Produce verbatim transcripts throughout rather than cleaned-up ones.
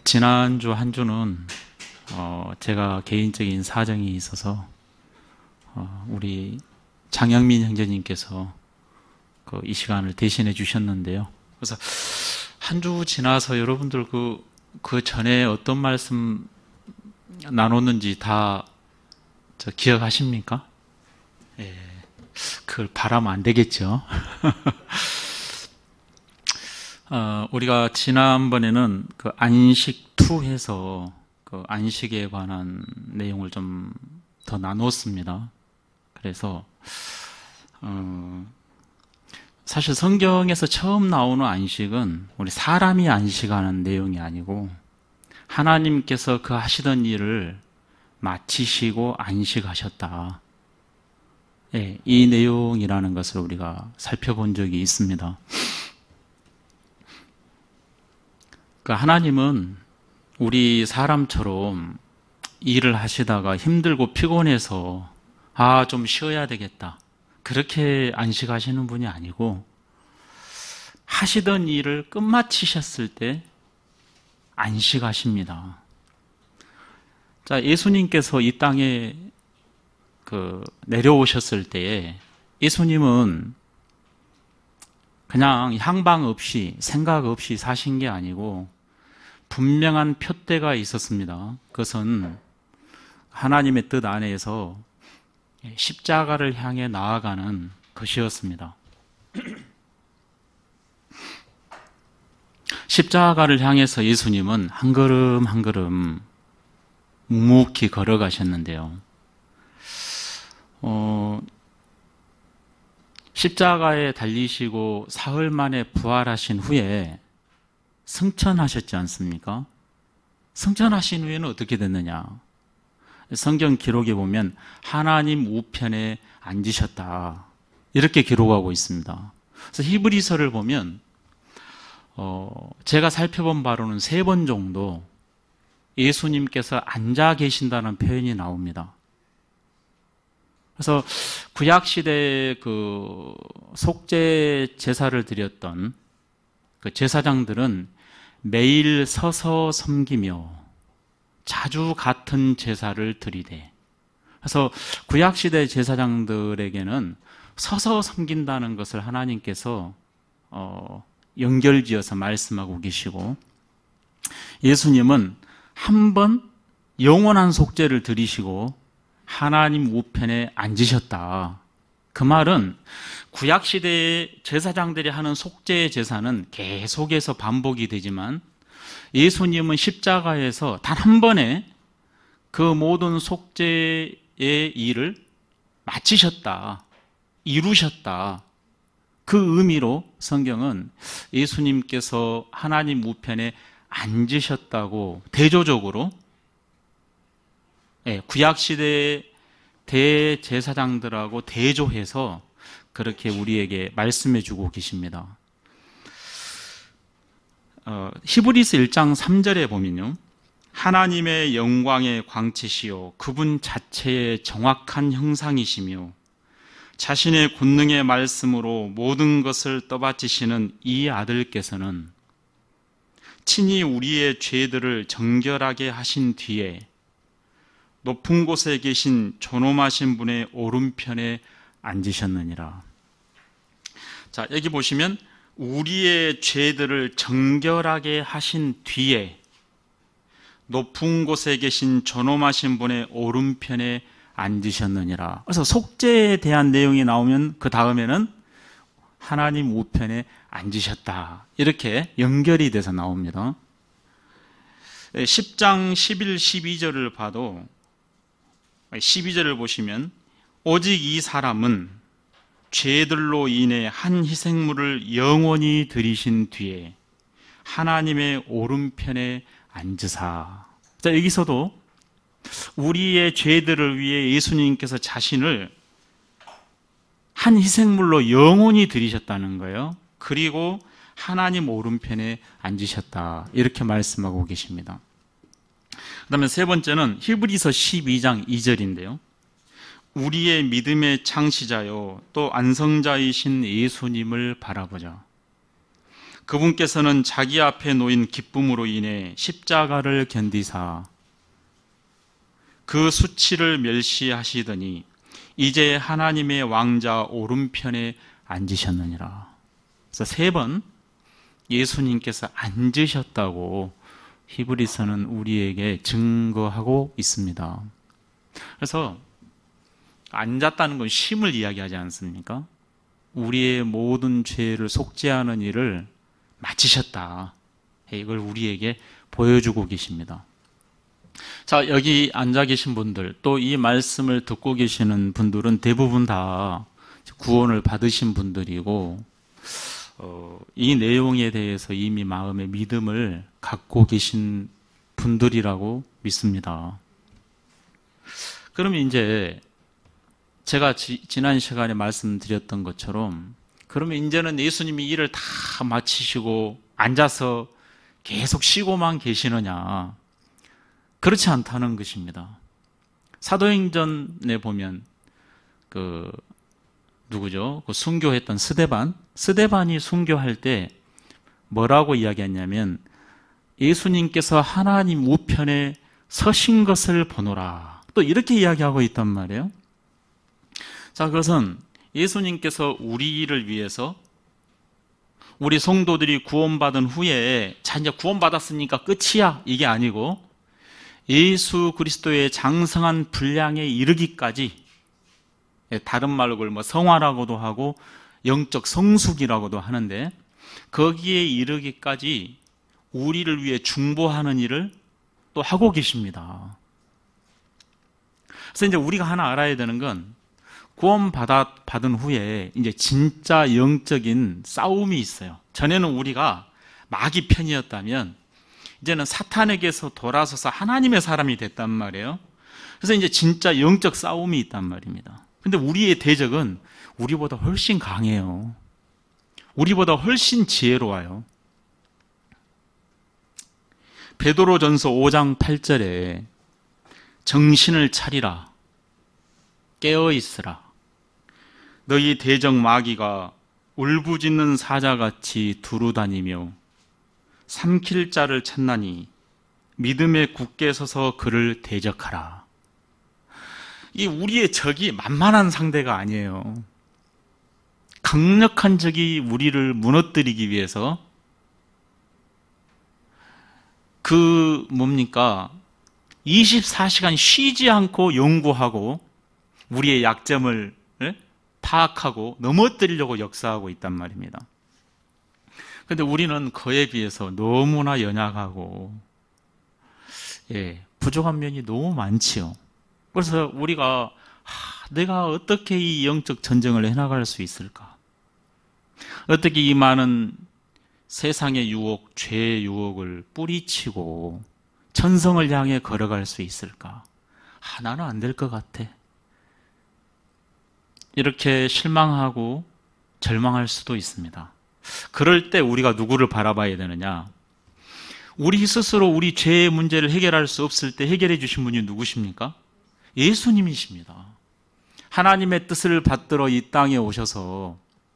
지난주 한 주는 어, 제가 개인적인 사정이 있어서 어, 우리 장영민 형제님께서 그 이 시간을 대신해 주셨는데요. 그래서 한 주 지나서 여러분들 그, 그 전에 어떤 말씀 나눴는지 다 저 기억하십니까? 예, 그걸 바라면 안 되겠죠. 어, 우리가 지난번에는 그 안식 투 해서 그 안식에 관한 내용을 좀 더 나눴습니다. 그래서 어, 사실 성경에서 처음 나오는 안식은 우리 사람이 안식하는 내용이 아니고 하나님께서 그 하시던 일을 마치시고 안식하셨다. 예, 이 내용이라는 것을 우리가 살펴본 적이 있습니다. 그 하나님은 우리 사람처럼 일을 하시다가 힘들고 피곤해서 아, 좀 쉬어야 되겠다. 그렇게 안식하시는 분이 아니고 하시던 일을 끝마치셨을 때 안식하십니다. 자, 예수님께서 이 땅에 그 내려오셨을 때에 예수님은 그냥 향방 없이 생각 없이 사신 게 아니고 분명한 표대가 있었습니다. 그것은 하나님의 뜻 안에서 십자가를 향해 나아가는 것이었습니다. 십자가를 향해서 예수님은 한 걸음 한 걸음 묵묵히 걸어가셨는데요. 어, 십자가에 달리시고 사흘 만에 부활하신 후에 승천하셨지 않습니까? 승천하신 후에는 어떻게 됐느냐? 성경 기록에 보면 하나님 우편에 앉으셨다. 이렇게 기록하고 있습니다. 그래서 히브리서를 보면 어, 제가 살펴본 바로는 세 번 정도 예수님께서 앉아 계신다는 표현이 나옵니다. 그래서 구약시대에 그 속죄 제사를 드렸던 그 제사장들은 매일 서서 섬기며 자주 같은 제사를 드리되, 그래서 구약시대 제사장들에게는 서서 섬긴다는 것을 하나님께서 어, 연결지어서 말씀하고 계시고, 예수님은 한 번 영원한 속죄를 드리시고 하나님 우편에 앉으셨다. 그 말은 구약시대의 제사장들이 하는 속죄의 제사는 계속해서 반복이 되지만 예수님은 십자가에서 단 한 번에 그 모든 속죄의 일을 마치셨다. 이루셨다. 그 의미로 성경은 예수님께서 하나님 우편에 앉으셨다고 대조적으로 구약시대의 대제사장들하고 대조해서 그렇게 우리에게 말씀해 주고 계십니다. 어, 히브리서 일 장 삼 절에 보면요, 하나님의 영광의 광채시요 그분 자체의 정확한 형상이시며 자신의 권능의 말씀으로 모든 것을 떠받치시는 이 아들께서는 친히 우리의 죄들을 정결하게 하신 뒤에 높은 곳에 계신 존엄하신 분의 오른편에 앉으셨느니라. 자, 여기 보시면 우리의 죄들을 정결하게 하신 뒤에 높은 곳에 계신 존엄하신 분의 오른편에 앉으셨느니라. 그래서 속죄에 대한 내용이 나오면 그 다음에는 하나님 우편에 앉으셨다. 이렇게 연결이 돼서 나옵니다. 십 장 십일, 십이 절을 봐도 십이 절을 보시면 오직 이 사람은 죄들로 인해 한 희생물을 영원히 드리신 뒤에 하나님의 오른편에 앉으사. 자, 여기서도 우리의 죄들을 위해 예수님께서 자신을 한 희생물로 영원히 드리셨다는 거예요. 그리고 하나님 오른편에 앉으셨다. 이렇게 말씀하고 계십니다. 그 다음에 세 번째는 히브리서 십이 장 이 절인데요. 우리의 믿음의 창시자요 또 안성자이신 예수님을 바라보자. 그분께서는 자기 앞에 놓인 기쁨으로 인해 십자가를 견디사 그 수치를 멸시하시더니 이제 하나님의 왕자 오른편에 앉으셨느니라. 그래서 세 번 예수님께서 앉으셨다고 히브리서는 우리에게 증거하고 있습니다. 그래서 앉았다는 건 쉼을 이야기하지 않습니까? 우리의 모든 죄를 속죄하는 일을 마치셨다. 이걸 우리에게 보여주고 계십니다. 자, 여기 앉아 계신 분들, 또 이 말씀을 듣고 계시는 분들은 대부분 다 구원을 받으신 분들이고, 어, 이 내용에 대해서 이미 마음의 믿음을 갖고 계신 분들이라고 믿습니다. 그러면 이제 제가 지, 지난 시간에 말씀드렸던 것처럼, 그러면 이제는 예수님이 일을 다 마치시고 앉아서 계속 쉬고만 계시느냐? 그렇지 않다는 것입니다. 사도행전에 보면 그 누구죠? 그 순교했던 스데반, 스데반이 순교할 때 뭐라고 이야기했냐면 예수님께서 하나님 우편에 서신 것을 보노라. 또 이렇게 이야기하고 있단 말이에요. 자, 그것은 예수님께서 우리를 위해서 우리 성도들이 구원받은 후에 자 이제 구원받았으니까 끝이야 이게 아니고 예수 그리스도의 장성한 분량에 이르기까지, 다른 말로 그걸 뭐 성화라고도 하고 영적 성숙이라고도 하는데, 거기에 이르기까지 우리를 위해 중보하는 일을 또 하고 계십니다. 그래서 이제 우리가 하나 알아야 되는 건 구원 받아, 받은 후에 이제 진짜 영적인 싸움이 있어요. 전에는 우리가 마귀 편이었다면 이제는 사탄에게서 돌아서서 하나님의 사람이 됐단 말이에요. 그래서 이제 진짜 영적 싸움이 있단 말입니다. 근데 우리의 대적은 우리보다 훨씬 강해요. 우리보다 훨씬 지혜로워요. 베드로전서 오 장 팔 절에 정신을 차리라, 깨어 있으라. 너희 대적 마귀가 울부짖는 사자같이 두루다니며 삼킬 자를 찾나니 믿음에 굳게 서서 그를 대적하라. 이 우리의 적이 만만한 상대가 아니에요. 강력한 적이 우리를 무너뜨리기 위해서 그 뭡니까? 이십사 시간 쉬지 않고 연구하고 우리의 약점을 파악하고 넘어뜨리려고 역사하고 있단 말입니다. 그런데 우리는 그에 비해서 너무나 연약하고 예, 부족한 면이 너무 많지요. 그래서 우리가 하, 내가 어떻게 이 영적 전쟁을 해나갈 수 있을까? 어떻게 이 많은 세상의 유혹, 죄의 유혹을 뿌리치고 천성을 향해 걸어갈 수 있을까? 아, 나는 안 될 것 같아. 이렇게 실망하고 절망할 수도 있습니다. 그럴 때 우리가 누구를 바라봐야 되느냐? 우리 스스로 우리 죄의 문제를 해결할 수 없을 때 해결해 주신 분이 누구십니까? 예수님이십니다. 하나님의 뜻을 받들어 이 땅에 오셔서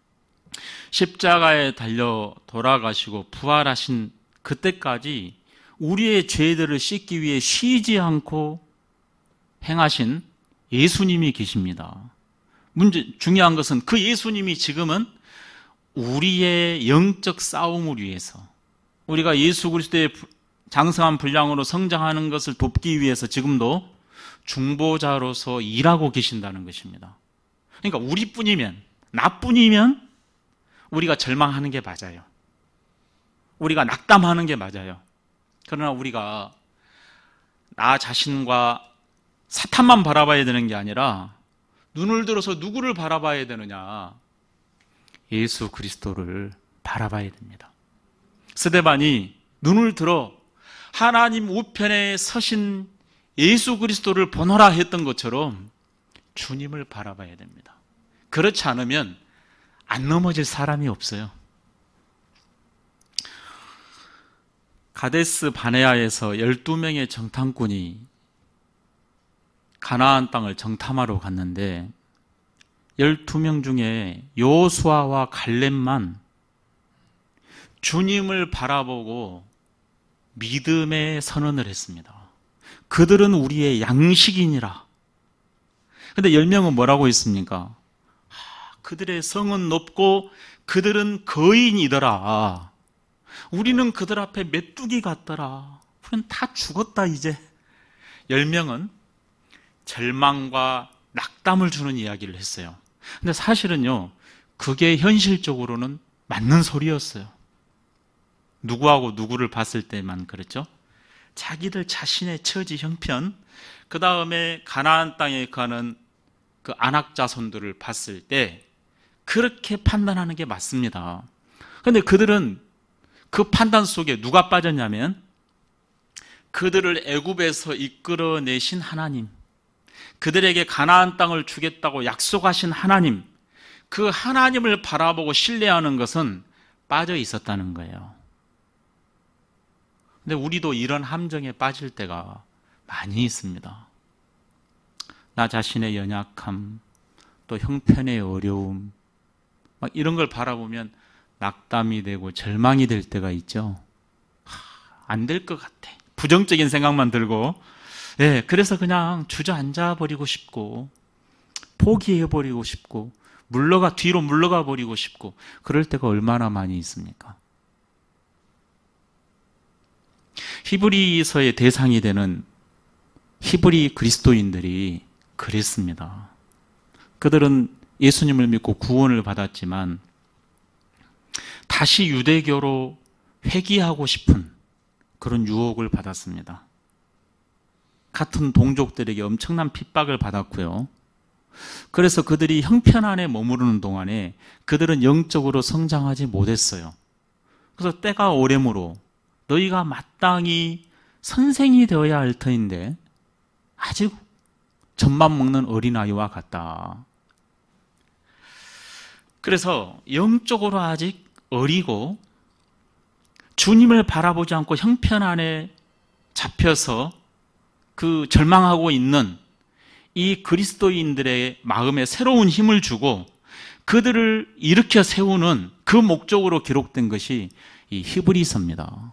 십자가에 달려 돌아가시고 부활하신 그때까지 우리의 죄들을 씻기 위해 쉬지 않고 행하신 예수님이 계십니다. 문제, 중요한 것은 그 예수님이 지금은 우리의 영적 싸움을 위해서, 우리가 예수 그리스도의 장성한 분량으로 성장하는 것을 돕기 위해서 지금도 중보자로서 일하고 계신다는 것입니다. 그러니까 우리뿐이면, 나뿐이면 우리가 절망하는 게 맞아요. 우리가 낙담하는 게 맞아요. 그러나 우리가 나 자신과 사탄만 바라봐야 되는 게 아니라 눈을 들어서 누구를 바라봐야 되느냐? 예수 그리스도를 바라봐야 됩니다. 스데반이 눈을 들어 하나님 우편에 서신 예수 그리스도를 보노라 했던 것처럼 주님을 바라봐야 됩니다. 그렇지 않으면 안 넘어질 사람이 없어요. 가데스 바네아에서 열두 명의 정탐꾼이 가나안 땅을 정탐하러 갔는데 열두 명 중에 여호수아와 갈렙만 주님을 바라보고 믿음의 선언을 했습니다. 그들은 우리의 양식이니라. 근데 열 명은 뭐라고 했습니까? 그들의 성은 높고 그들은 거인이더라. 우리는 그들 앞에 메뚜기 같더라. 우리는 다 죽었다 이제. 열 명은 절망과 낙담을 주는 이야기를 했어요. 근데 사실은요, 그게 현실적으로는 맞는 소리였어요. 누구하고 누구를 봤을 때만 그랬죠. 자기들 자신의 처지 형편, 그 다음에 가나안 땅에 가는 그 안악 자손들을 봤을 때 그렇게 판단하는 게 맞습니다. 그런데 그들은 그 판단 속에 누가 빠졌냐면 그들을 애굽에서 이끌어내신 하나님, 그들에게 가나안 땅을 주겠다고 약속하신 하나님, 그 하나님을 바라보고 신뢰하는 것은 빠져 있었다는 거예요. 근데 우리도 이런 함정에 빠질 때가 많이 있습니다. 나 자신의 연약함, 또 형편의 어려움, 막 이런 걸 바라보면 낙담이 되고 절망이 될 때가 있죠. 안 될 것 같아. 부정적인 생각만 들고, 예, 그래서 그냥 주저앉아 버리고 싶고, 포기해 버리고 싶고, 물러가 뒤로 물러가 버리고 싶고, 그럴 때가 얼마나 많이 있습니까? 히브리서의 대상이 되는 히브리 그리스도인들이 그랬습니다. 그들은 예수님을 믿고 구원을 받았지만 다시 유대교로 회귀하고 싶은 그런 유혹을 받았습니다. 같은 동족들에게 엄청난 핍박을 받았고요. 그래서 그들이 형편 안에 머무르는 동안에 그들은 영적으로 성장하지 못했어요. 그래서 때가 오래므로 너희가 마땅히 선생이 되어야 할 터인데 아직 젖만 먹는 어린아이와 같다. 그래서 영적으로 아직 어리고 주님을 바라보지 않고 형편 안에 잡혀서 그 절망하고 있는 이 그리스도인들의 마음에 새로운 힘을 주고 그들을 일으켜 세우는 그 목적으로 기록된 것이 이 히브리서입니다.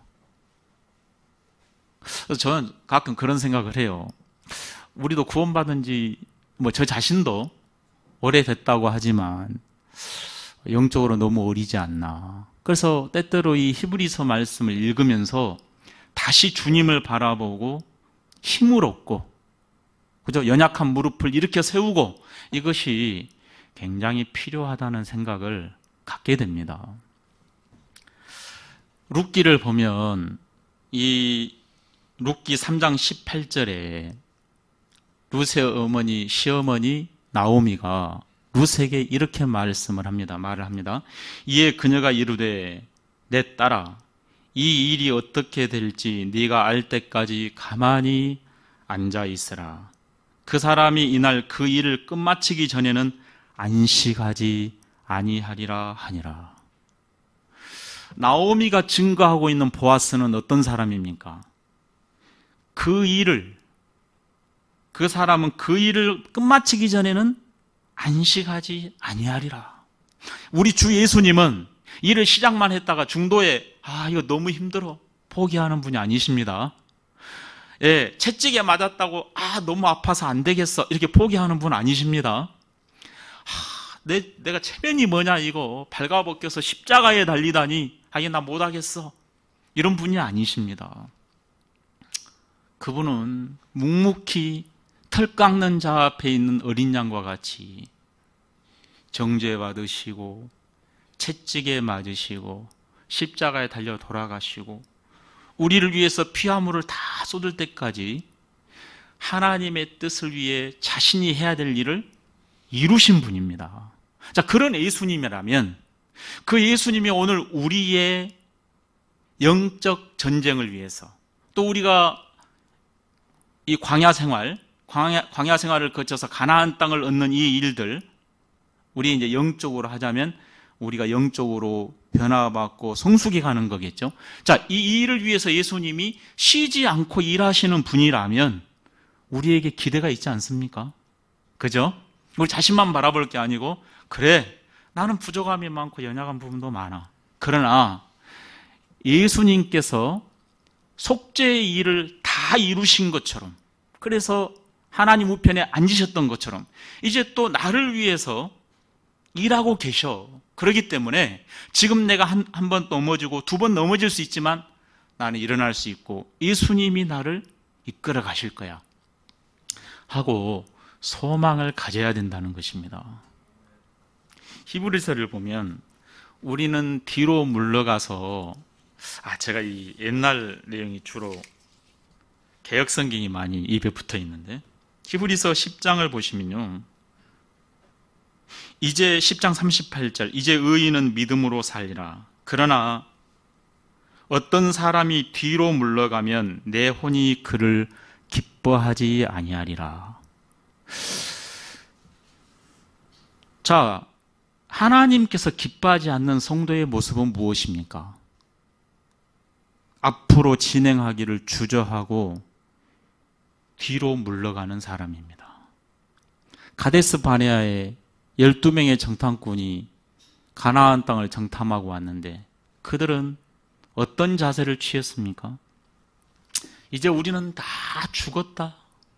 그래서 저는 가끔 그런 생각을 해요. 우리도 구원받은 지 뭐 저 자신도 오래됐다고 하지만 영적으로 너무 어리지 않나. 그래서 때때로 이 히브리서 말씀을 읽으면서 다시 주님을 바라보고 힘을 얻고, 그죠? 연약한 무릎을 일으켜 세우고, 이것이 굉장히 필요하다는 생각을 갖게 됩니다. 룻기를 보면 이 룻기 삼 장 십팔 절에 룻의 어머니, 시어머니 나오미가 룻에게 이렇게 말씀을 합니다. 말을 합니다. 이에 그녀가 이르되 내 딸아, 이 일이 어떻게 될지 네가 알 때까지 가만히 앉아 있으라. 그 사람이 이날 그 일을 끝마치기 전에는 안식하지 아니하리라 하니라. 나오미가 증거하고 있는 보아스는 어떤 사람입니까? 그 일을, 그 사람은 그 일을 끝마치기 전에는 안식하지 아니하리라. 우리 주 예수님은 일을 시작만 했다가 중도에 아 이거 너무 힘들어 포기하는 분이 아니십니다. 예, 채찍에 맞았다고 아 너무 아파서 안 되겠어 이렇게 포기하는 분 아니십니다. 아, 내, 내가 체면이 뭐냐 이거 발가벗겨서 십자가에 달리다니 아예 나 못하겠어 이런 분이 아니십니다. 그분은 묵묵히 털 깎는 자 앞에 있는 어린 양과 같이 정죄받으시고 채찍에 맞으시고 십자가에 달려 돌아가시고 우리를 위해서 피화물을 다 쏟을 때까지 하나님의 뜻을 위해 자신이 해야 될 일을 이루신 분입니다. 자, 그런 예수님이라면 그 예수님이 오늘 우리의 영적 전쟁을 위해서 또 우리가 이 광야 생활, 광야, 광야 생활을 거쳐서 가나안 땅을 얻는 이 일들, 우리 이제 영적으로 하자면 우리가 영적으로 변화받고 성숙해 가는 거겠죠. 자, 이 일을 위해서 예수님이 쉬지 않고 일하시는 분이라면 우리에게 기대가 있지 않습니까? 그죠? 우리 자신만 바라볼 게 아니고 그래, 나는 부족함이 많고 연약한 부분도 많아. 그러나 예수님께서 속죄의 일을 다 이루신 것처럼, 그래서 하나님 우편에 앉으셨던 것처럼 이제 또 나를 위해서 일하고 계셔. 그렇기 때문에 지금 내가 한, 한 번 넘어지고 두 번 넘어질 수 있지만 나는 일어날 수 있고 예수님이 나를 이끌어 가실 거야 하고 소망을 가져야 된다는 것입니다. 히브리서를 보면 우리는 뒤로 물러가서, 아 제가 이 옛날 내용이 주로 개역 성경이 많이 입에 붙어 있는데, 히브리서 십 장을 보시면요, 이제 십 장 삼십팔 절, 이제 의인은 믿음으로 살리라. 그러나 어떤 사람이 뒤로 물러가면 내 혼이 그를 기뻐하지 아니하리라. 자, 하나님께서 기뻐하지 않는 성도의 모습은 무엇입니까? 앞으로 진행하기를 주저하고 뒤로 물러가는 사람입니다. 가데스 바네아에 열두 명의 정탐꾼이 가나안 땅을 정탐하고 왔는데 그들은 어떤 자세를 취했습니까? 이제 우리는 다 죽었다.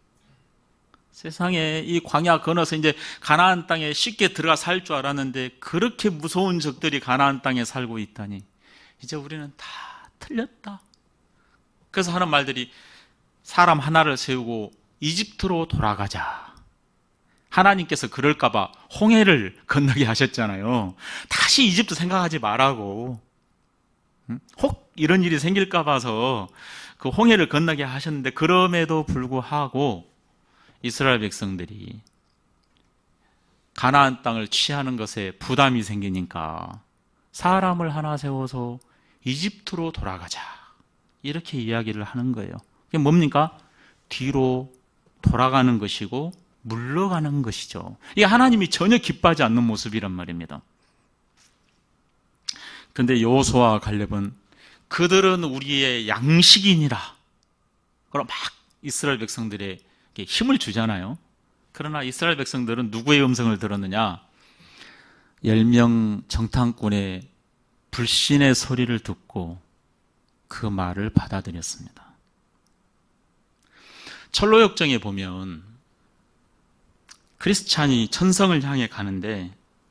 세상에 이 광야 건너서 이제 가나안 땅에 쉽게 들어가 살 줄 알았는데 그렇게 무서운 적들이 가나안 땅에 살고 있다니 이제 우리는 다 틀렸다. 그래서 하는 말들이 사람 하나를 세우고 이집트로 돌아가자. 하나님께서 그럴까봐 홍해를 건너게 하셨잖아요. 다시 이집트 생각하지 말라고. 혹 이런 일이 생길까 봐서 그 홍해를 건너게 하셨는데, 그럼에도 불구하고 이스라엘 백성들이 가나안 땅을 취하는 것에 부담이 생기니까 사람을 하나 세워서 이집트로 돌아가자, 이렇게 이야기를 하는 거예요. 그게 뭡니까? 뒤로 돌아가는 것이고 물러가는 것이죠. 이게 하나님이 전혀 기뻐하지 않는 모습이란 말입니다. 그런데 여호수아와 갈렙은 그들은 우리의 양식이니라. 그럼 막 이스라엘 백성들에게 힘을 주잖아요. 그러나 이스라엘 백성들은 누구의 음성을 들었느냐? 열 명 정탐꾼의 불신의 소리를 듣고 그 말을 받아들였습니다. 철로역정에 보면 크리스찬이 천성을 향해 가는데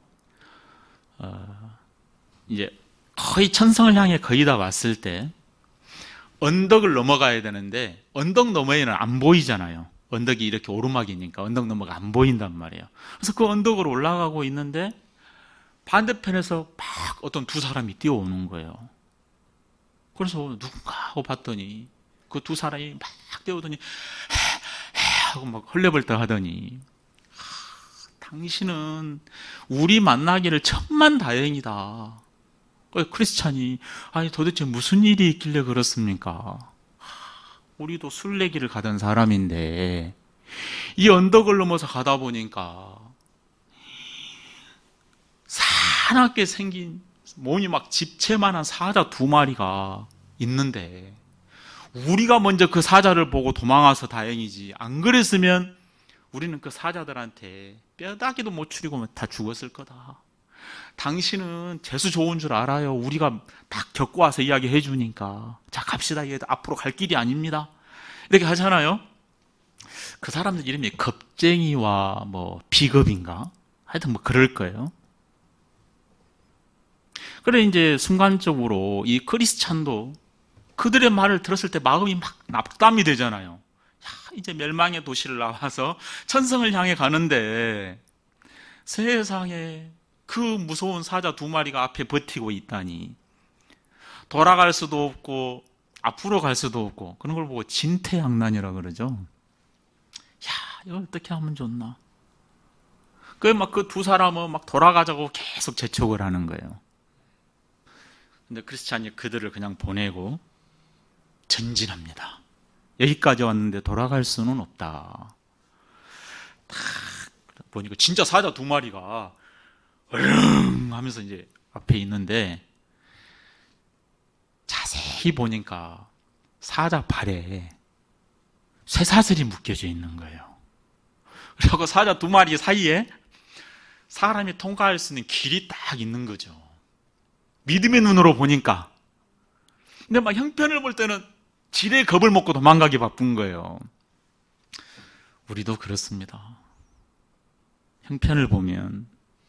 어, 이제 거의 천성을 향해 거의 다 왔을 때 언덕을 넘어가야 되는데 언덕 너머에는 안 보이잖아요. 언덕이 이렇게 오르막이니까 언덕 너머가 안 보인단 말이에요. 그래서 그 언덕으로 올라가고 있는데 반대편에서 막 어떤 두 사람이 뛰어오는 거예요. 그래서 누군가 하고 봤더니 그 두 사람이 막 뛰어오더니 헤, 헤 하고 막 헐레벌떡 하더니, 당신은 우리 만나기를 천만 다행이다. 크리스찬이 아니 도대체 무슨 일이 있길래 그렇습니까? 우리도 순례길을 가던 사람인데 이 언덕을 넘어서 가다 보니까 사납게 생긴 몸이 막 집채만한 사자 두 마리가 있는데 우리가 먼저 그 사자를 보고 도망와서 다행이지, 안 그랬으면 우리는 그 사자들한테 뼈다귀도 못 추리고 다 죽었을 거다. 당신은 재수 좋은 줄 알아요. 우리가 딱 겪고 와서 이야기해 주니까. 자, 갑시다. 얘도 앞으로 갈 길이 아닙니다. 이렇게 하잖아요. 그 사람들 이름이 겁쟁이와 뭐 비겁인가? 하여튼 뭐 그럴 거예요. 그래 이제 순간적으로 이 크리스찬도 그들의 말을 들었을 때 마음이 막 납담이 되잖아요. 야, 이제 멸망의 도시를 나와서 천성을 향해 가는데 세상에 그 무서운 사자 두 마리가 앞에 버티고 있다니, 돌아갈 수도 없고 앞으로 갈 수도 없고, 그런 걸 보고 진퇴양난이라 그러죠. 야, 이걸 어떻게 하면 좋나? 그 막 그 두 사람은 막 돌아가자고 계속 재촉을 하는 거예요. 근데 크리스찬이 그들을 그냥 보내고 전진합니다. 여기까지 왔는데 돌아갈 수는 없다. 딱 보니까 진짜 사자 두 마리가 으릉 하면서 이제 앞에 있는데 자세히 보니까 사자 발에 쇠사슬이 묶여져 있는 거예요. 그리고 사자 두 마리 사이에 사람이 통과할 수 있는 길이 딱 있는 거죠. 믿음의 눈으로 보니까 근데 막 형편을 볼 때는 지레 겁을 먹고 도망가기 바쁜 거예요. 우리도 그렇습니다. 형편을 보면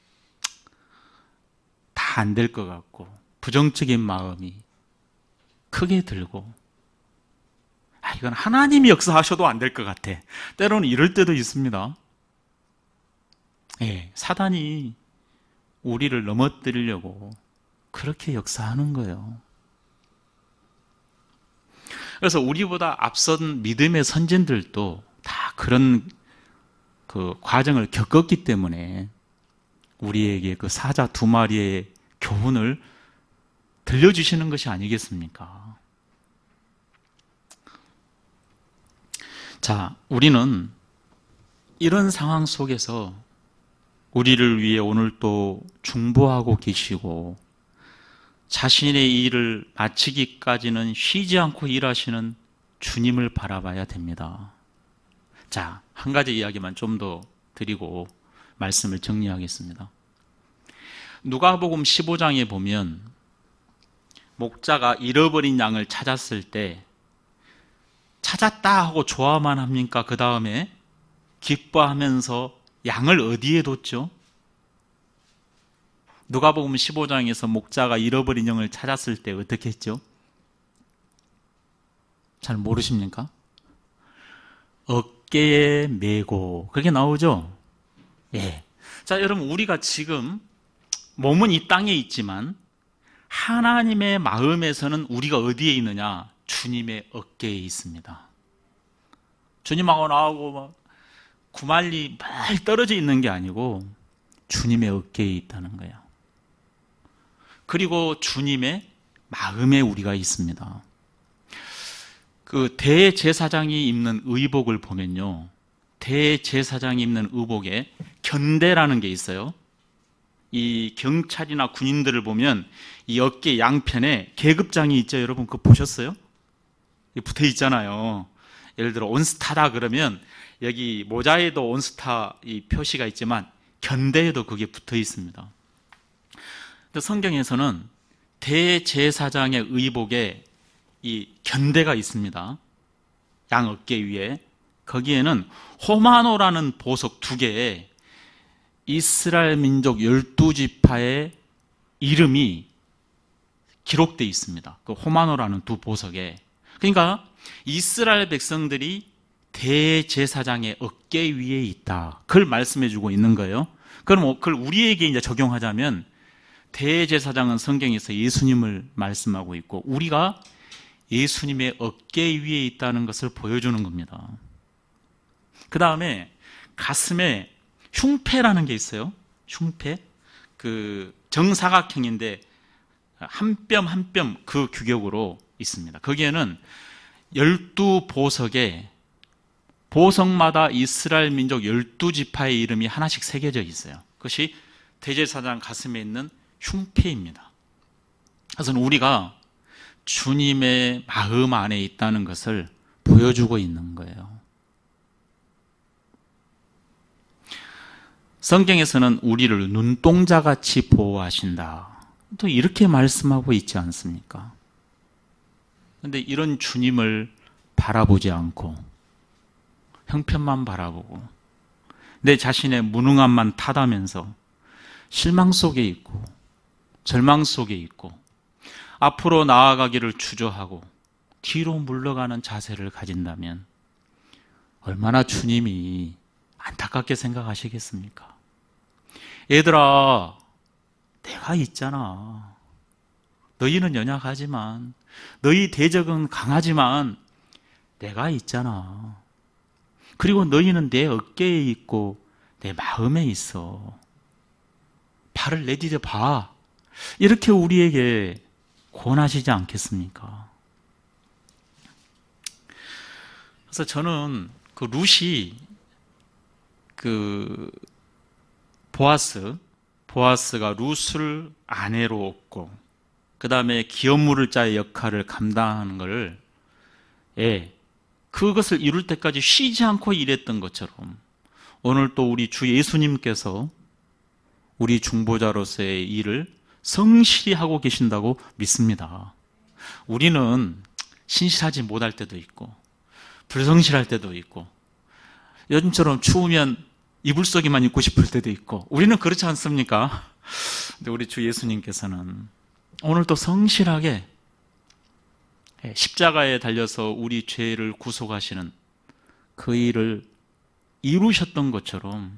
다 안 될 것 같고 부정적인 마음이 크게 들고, 아, 이건 하나님이 역사하셔도 안 될 것 같아. 때로는 이럴 때도 있습니다. 예, 사단이 우리를 넘어뜨리려고 그렇게 역사하는 거예요. 그래서 우리보다 앞선 믿음의 선진들도 다 그런 그 과정을 겪었기 때문에 우리에게 그 사자 두 마리의 교훈을 들려주시는 것이 아니겠습니까? 자, 우리는 이런 상황 속에서 우리를 위해 오늘 또 중보하고 계시고 자신의 일을 마치기까지는 쉬지 않고 일하시는 주님을 바라봐야 됩니다. 자, 한 가지 이야기만 좀 더 드리고 말씀을 정리하겠습니다. 누가복음 십오 장에 보면 목자가 잃어버린 양을 찾았을 때 찾았다 하고 좋아만 합니까? 그 다음에 기뻐하면서 양을 어디에 뒀죠? 누가복음 십오 장에서 목자가 잃어버린 양을 찾았을 때 어떻게 했죠? 잘 모르십니까? 어깨에 메고, 그게 나오죠? 예. 자, 여러분, 우리가 지금 몸은 이 땅에 있지만 하나님의 마음에서는 우리가 어디에 있느냐? 주님의 어깨에 있습니다. 주님하고 나하고 막 구말리 멀리 떨어져 있는 게 아니고 주님의 어깨에 있다는 거예요. 그리고 주님의 마음에 우리가 있습니다. 그 대제사장이 입는 의복을 보면요, 대제사장이 입는 의복에 견대라는 게 있어요. 이 경찰이나 군인들을 보면 이 어깨 양편에 계급장이 있죠. 여러분 그거 보셨어요? 붙어 있잖아요. 예를 들어 온스타다 그러면 여기 모자에도 온스타 이 표시가 있지만 견대에도 그게 붙어 있습니다. 근데 성경에서는 대제사장의 의복에 이 견대가 있습니다. 양 어깨 위에. 거기에는 호마노라는 보석 두 개에 이스라엘 민족 열두 지파의 이름이 기록되어 있습니다. 그 호마노라는 두 보석에. 그러니까 이스라엘 백성들이 대제사장의 어깨 위에 있다. 그걸 말씀해 주고 있는 거예요. 그럼 그걸 우리에게 이제 적용하자면 대제사장은 성경에서 예수님을 말씀하고 있고 우리가 예수님의 어깨 위에 있다는 것을 보여주는 겁니다. 그 다음에 가슴에 흉패라는 게 있어요. 흉패. 그 정사각형인데 한 뼘 한 뼘 그 규격으로 있습니다. 거기에는 열두 보석에 보석마다 이스라엘 민족 열두 지파의 이름이 하나씩 새겨져 있어요. 그것이 대제사장 가슴에 있는 흉패입니다. 그래서 우리가 주님의 마음 안에 있다는 것을 보여주고 있는 거예요. 성경에서는 우리를 눈동자같이 보호하신다. 또 이렇게 말씀하고 있지 않습니까? 그런데 이런 주님을 바라보지 않고 형편만 바라보고 내 자신의 무능함만 탓하면서 실망 속에 있고 절망 속에 있고 앞으로 나아가기를 주저하고 뒤로 물러가는 자세를 가진다면 얼마나 주님이 안타깝게 생각하시겠습니까? 얘들아, 내가 있잖아. 너희는 연약하지만, 너희 대적은 강하지만 내가 있잖아. 그리고 너희는 내 어깨에 있고 내 마음에 있어. 발을 내디뎌 봐. 이렇게 우리에게 권하시지 않겠습니까? 그래서 저는 그 룻이 그 보아스, 보아스가 룻을 아내로 얻고 그 다음에 기업 물을 자의 역할을 감당하는 것을 예, 그것을 이룰 때까지 쉬지 않고 일했던 것처럼 오늘 또 우리 주 예수님께서 우리 중보자로서의 일을 성실히 하고 계신다고 믿습니다. 우리는 신실하지 못할 때도 있고 불성실할 때도 있고 요즘처럼 추우면 이불 속에만 있고 싶을 때도 있고 우리는 그렇지 않습니까? 근데 우리 주 예수님께서는 오늘도 성실하게 십자가에 달려서 우리 죄를 구속하시는 그 일을 이루셨던 것처럼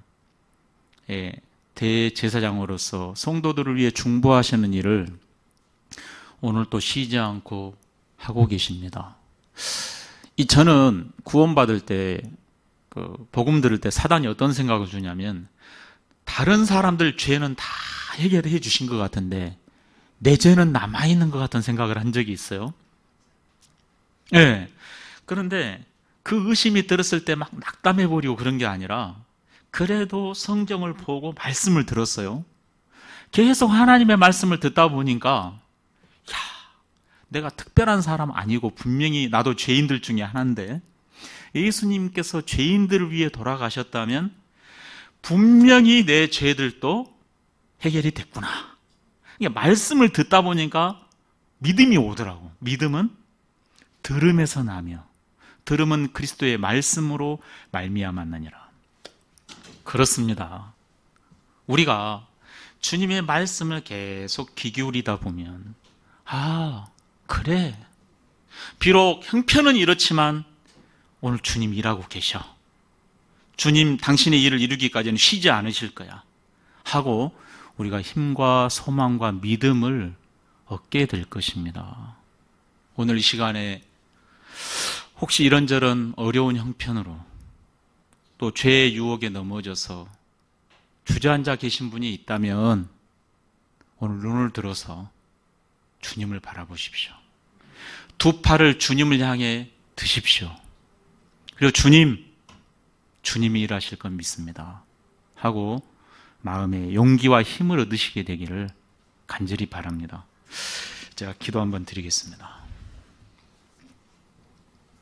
대제사장으로서 성도들을 위해 중보하시는 일을 오늘 또 쉬지 않고 하고 계십니다. 이 저는 구원받을 때, 그 복음 들을 때 사단이 어떤 생각을 주냐면 다른 사람들 죄는 다 해결해 주신 것 같은데 내 죄는 남아있는 것 같은 생각을 한 적이 있어요. 예. 네. 그런데 그 의심이 들었을 때 막 낙담해버리고 그런 게 아니라 그래도 성경을 보고 말씀을 들었어요. 계속 하나님의 말씀을 듣다 보니까 야, 내가 특별한 사람 아니고 분명히 나도 죄인들 중에 하나인데 예수님께서 죄인들을 위해 돌아가셨다면 분명히 내 죄들도 해결이 됐구나. 그러니까 말씀을 듣다 보니까 믿음이 오더라고. 믿음은 들음에서 나며 들음은 그리스도의 말씀으로 말미암았느니라. 그렇습니다. 우리가 주님의 말씀을 계속 귀 기울이다 보면 아, 그래. 비록 형편은 이렇지만 오늘 주님 일하고 계셔. 주님 당신의 일을 이루기까지는 쉬지 않으실 거야. 하고 우리가 힘과 소망과 믿음을 얻게 될 것입니다. 오늘 이 시간에 혹시 이런저런 어려운 형편으로 또 죄의 유혹에 넘어져서 주저앉아 계신 분이 있다면 오늘 눈을 들어서 주님을 바라보십시오. 두 팔을 주님을 향해 드십시오. 그리고 주님, 주님이 일하실 건 믿습니다. 하고 마음에 용기와 힘을 얻으시게 되기를 간절히 바랍니다. 제가 기도 한번 드리겠습니다.